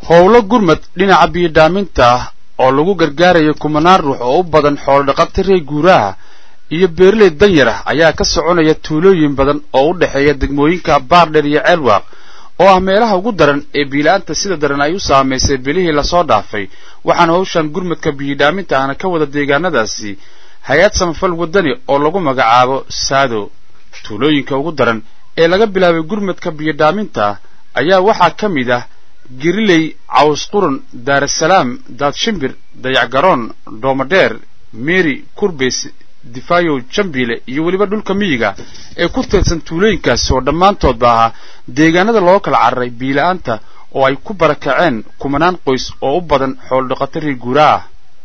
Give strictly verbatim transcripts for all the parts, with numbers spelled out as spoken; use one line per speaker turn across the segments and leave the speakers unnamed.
howlo gurmad dhinaca biyo-dhaaminta oo lagu gargaarayo kumanaan ruux oo u badan xoolo dhaqato reer guuraha iyo beerley danyar ah ayaa ka soconaya tuulooyin badan oo u dhaxeeya degmooyinka Baardheer iyo Ceelwaaq oo ah meelaha ugu daran ee biilaanta sida daran ay u saameysay bilihii la soo dhaafay waxaan hawshan gurmadka biyo-dhaaminta ahna ka wada deegaanadaasi hay'ad samafal wadani oo lagu magacaabo Saado tuulooyinka ugu daran ee laga bilaabay gurmadka biyo-dhaaminta ayaa waxa kamid ah Giriley Caws Qurun Dar es Salaam Daad Shimbir Dayac Garoon Doomadheer Mary Kurbeys Difayo Jambile iyo waliba dhulka miyiga ee ku teedsan tuulooyinkaas oo dhamaantood baa deegaanada loo kala cararay biilaanta oo ay ku barakaceen kumanaan qoys oo u badan xoolo dhaqato reer guuraha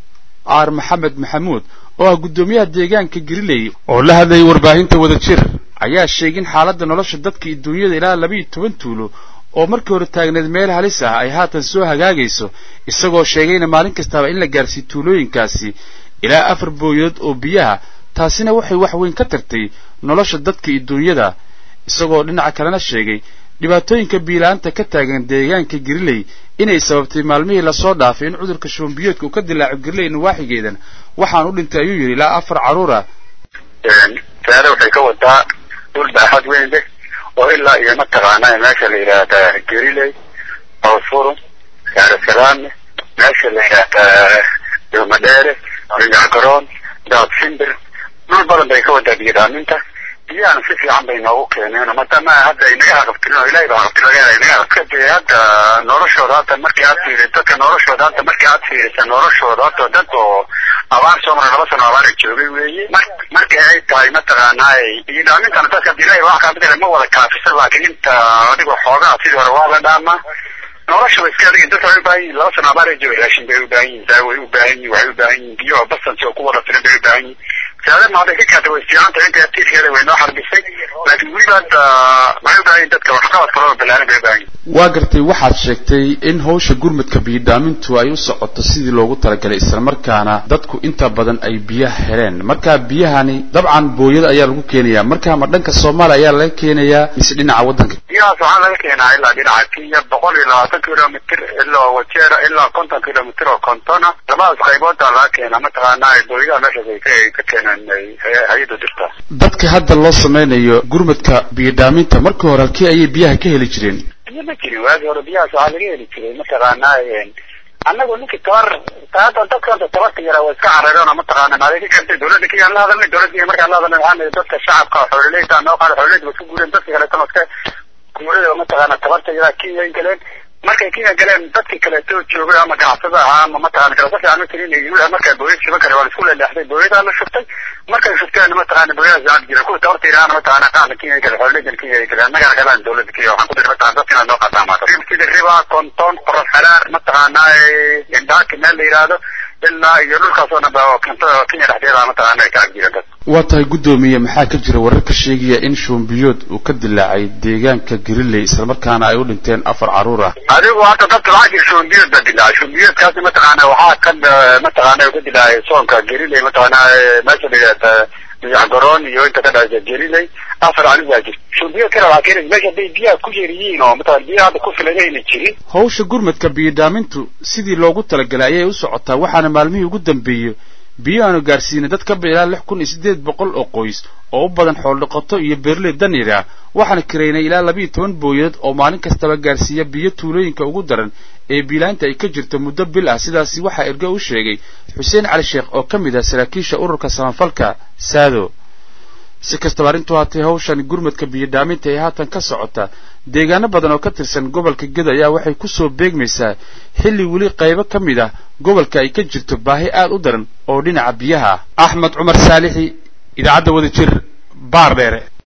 Aar Maxamed Maxamuud oo ah gudoomiyaha deegaanka Giriley oo la hadlay warbaahinta wadajir ayaa sheegin xaaladda nolosha dadka adduunyada ilaa laba iyo toban tuulo oo markii hore taagneed meel halis ah ay haatan soo hagaagayso isagoo sheegayna maalin kasta in la gaarsiiyo tuulooyinkaasi ilaa afar booyad oo biyaha taasina waxay wax weyn ka tartay nolosha dadka adduunyada isagoo dhinaca kalena sheegay dhibaatooyinka biilaanta ka taagan deegaanka Giriley inay sababtay maalmihii la soo dhaafay in cudurka shuban-biyoodka uu ka dilaaco Giriley waaxigeedan waxaan u dhintay ayuu yiri ilaa afar caruur ah
een taada waxay ka wadaa dhul baaxad weyn leh oo ilaa iyo mataqaanaa meesha la yiraahdo Giriley Caws Qurun Dar es Salaam meesha la yiraahdo Doomadheer Dayac Garoon Daad Shimbir dhul badan bay ka wadaa biyo-dhaaminta biyaan si fiican bay noogu keeneen maadaama hadda inaga haqabtino ilaahay baa haqabtinayaa inaga haqabtay hadda noloshooda hadda markii aad fiiriso dadka noloshooda hadda markii aad fiiriso noloshooda hadda dad oo abaar soo maray laba sano abaar joogay weeye markii ay tahay mataqaanaa biyo-dhaaminta dadka ilaahay waa ka beddelay ma wada kaafisan laakiin inta adiga xoogaa sidii hore waa la dhaama nolosha way iska dhigin dadka ay baahin laba sano abaar joogay raashin bay u baahin daawo u baahin waxay u baahin biyo basan oo ku wada filan bay u baahin saada ma dadka ka tahay fiicanta inta tiirkeeda way noo xarbisay laakiin waliba ma u baahin dadka wax qabad karo balaaran bay baahin
waa gartay waxaad sheegtay in hawsha gurmadka biyo-dhaamintu ay u socoto sidii loogu talagalay isla markaana dadku inta badan ay biyaha heleen marka biyahani dabcan booyada ayaa lagu keenayaa marka ma dhanka Soomaaliya ayaa laga keenayaa mise dhinaca wadanka
biyaha waxaa laga keenaa ilaa dhinaca Kenya boqol iyo labaatan kiiloomitir ilaa Wajir ilaa konton kiiloomitir oo kontona labadaas qaybood laga keenaa mataqaanaa booyada meesha ay ka keenaan hay'adda dirta
dadka hadda loo sameeyo gurmadka biyo-dhaaminta markii hore halkii ay biyaha ka heli jireen
ma jirin waagi hore biyaha waxaa laga heli jiray mataqaanaa annagu ninkii tabar taada dadka tabarka yara waa iska carareen mataqaanaa maaday ka kentay dawladda Kenya la hadalnay dawladda markaa la hadalnay waxaan dadka shacabka xoololeyda noo qaar xoololeyda ku guureen dadka kale tamarka kuurada mataqaanaa tabarta yara Kenya galeen markay Kenya galeen dadkii kale oo joogay ama ganacsada ama mataqaanaa kala fiican u tirinayay markaa booyad shiba kale waa isku leeyahay booyada la shubtay markay shubteen mataqaanaa booyada zaad jira ku tabarta yara mataqaanaa qaar Kenya kale xoololeyda Kenya kale naga galaan dawladda Kenya waxaan ku dirtaa dadkina loo qaataa sida riba konton qorax xalaar mataqaanaa indaak meel la yiraahdo ilaa iyo dhulkaas oo dhanba kanto Kenya dhexdeeda mataqaanaa ka jiraan
waa tahay gudoomiye maxaa ka jira wararka sheegaya in shuban-biyood uu ka dilaacay deegaanka Giriley isla markaana ay u dhinteen afar caruur ah
adigu hadda dadka laakiin shuban-biyood baa dilaacay shuban-biyoodkaas mataqaanaa waxaa ka mataqaanaa ka dilaacay soonka Giriley mataqaanaa meesha dhigata Dayac Garoon iyo inta ka dhacay Giriley afar caruur ah shuban-biyood kale waa keenay meesha biyaha ku yeeriin oo mataqaanaa biyaha ku filanayna jirin
hawsha gurmadka biyo-dhaamintu sidii loogu talagalay ayay u socotaa waxaana maalmihii ugu dambeeyay biyaanu gaarsiinay dad ka bilaa lix kun iyo siddeed boqol oo qoys oo u badan xoolo dhaqato iyo beerley danyar ah waxaan kireynay ilaa laba iyo toban booyad oo maalin kastaba gaarsiiya biyo tuulooyinka ugu daran ee biilaanta ay ka jirto muddo bil ah sidaas waxa erga u sheegay Xuseen Cali Sheekh oo kamid ah saraakiisha ururka samafalka Saado si kastaba arintu haatay hawshan gurmadka biyo-dhaaminta ee haatan ka socota deegaano badan oo ka tirsan gobolka Gada ayaa waxay ku soo beegmaysaa xilli wali qaybo kamid ah gobolka ay ka jirto baahi aad u daran oo dhinaca biyaha Axmed Cumar Saalixi idaacadda Wadajir Baardheer